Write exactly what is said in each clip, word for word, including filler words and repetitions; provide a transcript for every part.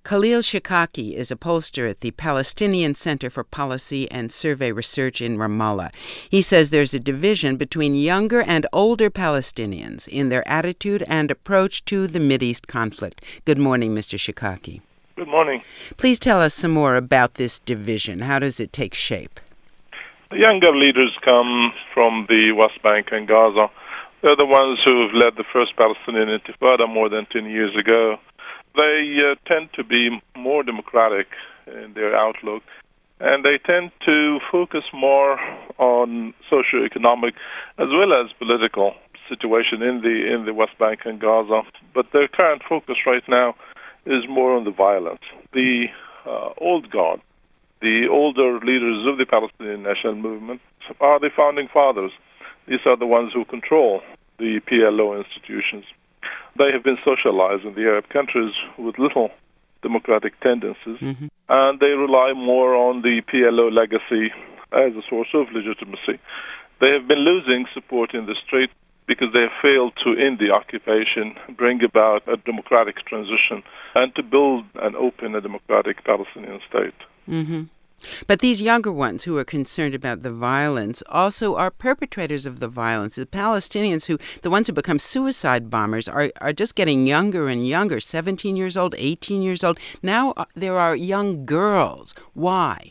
Khalil Shikaki is a pollster at the Palestinian Center for Policy and Survey Research in Ramallah. He says there's a division between younger and older Palestinians in their attitude and approach to the Mideast conflict. Good morning, Mister Shikaki. Good morning. Please tell us some more about this division. How does it take shape? The younger leaders come from the West Bank and Gaza. They're the ones who have led the first Palestinian Intifada more than ten years ago. They uh, tend to be more democratic in their outlook, and they tend to focus more on socio-economic as well as political situation in the in the West Bank and Gaza. But their current focus right now is more on the violence. The uh, old guard, the older leaders of the Palestinian National Movement, are the founding fathers. These are the ones who control the P L O institutions. They have been socialized in the Arab countries with little democratic tendencies, mm-hmm. and they rely more on the P L O legacy as a source of legitimacy. They have been losing support in the street because they have failed to end the occupation, bring about a democratic transition, and to build an open and democratic Palestinian state. Mm-hmm. But these younger ones who are concerned about the violence also are perpetrators of the violence. The Palestinians, who the ones who become suicide bombers, are, are just getting younger and younger, seventeen years old, eighteen years old. Now uh, there are young girls. Why?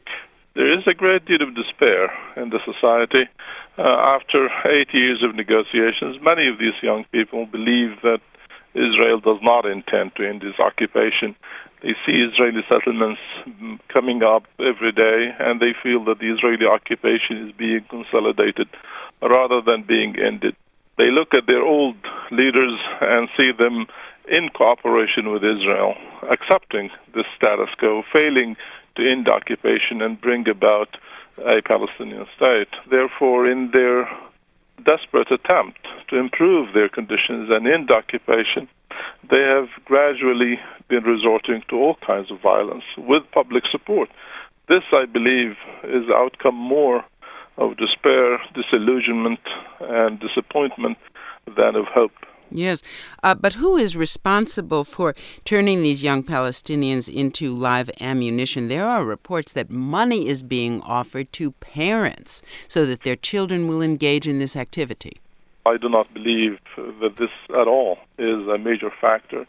There is a great deal of despair in the society. Uh, after eight years of negotiations, many of these young people believe that Israel does not intend to end its occupation. They see Israeli settlements coming up every day, and they feel that the Israeli occupation is being consolidated rather than being ended. They look at their old leaders and see them in cooperation with Israel, accepting the status quo, failing to end occupation and bring about a Palestinian state. Therefore, in their desperate attempt to improve their conditions and end occupation, they have gradually been resorting to all kinds of violence with public support. This, I believe, is the outcome more of despair, disillusionment, and disappointment than of hope. Yes, uh, but who is responsible for turning these young Palestinians into live ammunition? There are reports that money is being offered to parents so that their children will engage in this activity. I do not believe that this at all is a major factor.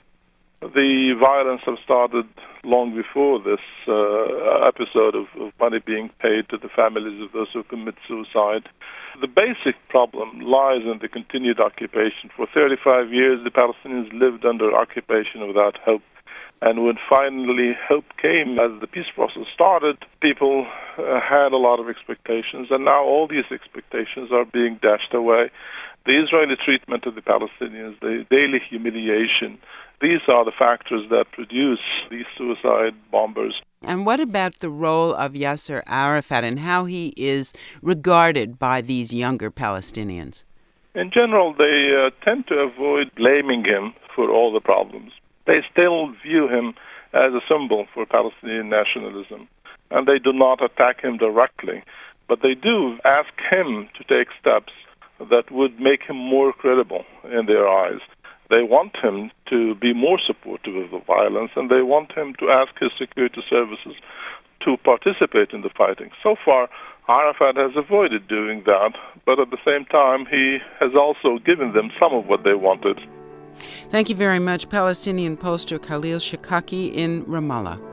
The violence have started long before this uh, episode of, of money being paid to the families of those who commit suicide. The basic problem lies in the continued occupation. For thirty-five years, the Palestinians lived under occupation without hope. And when finally hope came, as the peace process started, people uh, had a lot of expectations, and now all these expectations are being dashed away. The Israeli treatment of the Palestinians, the daily humiliation, these are the factors that produce these suicide bombers. And what about the role of Yasser Arafat and how he is regarded by these younger Palestinians? In general, they uh, tend to avoid blaming him for all the problems. They still view him as a symbol for Palestinian nationalism, and they do not attack him directly, but they do ask him to take steps that would make him more credible in their eyes. They want him to be more supportive of the violence, and they want him to ask his security services to participate in the fighting. So far, Arafat has avoided doing that, but at the same time, he has also given them some of what they wanted. Thank you very much, Palestinian pollster Khalil Shikaki in Ramallah.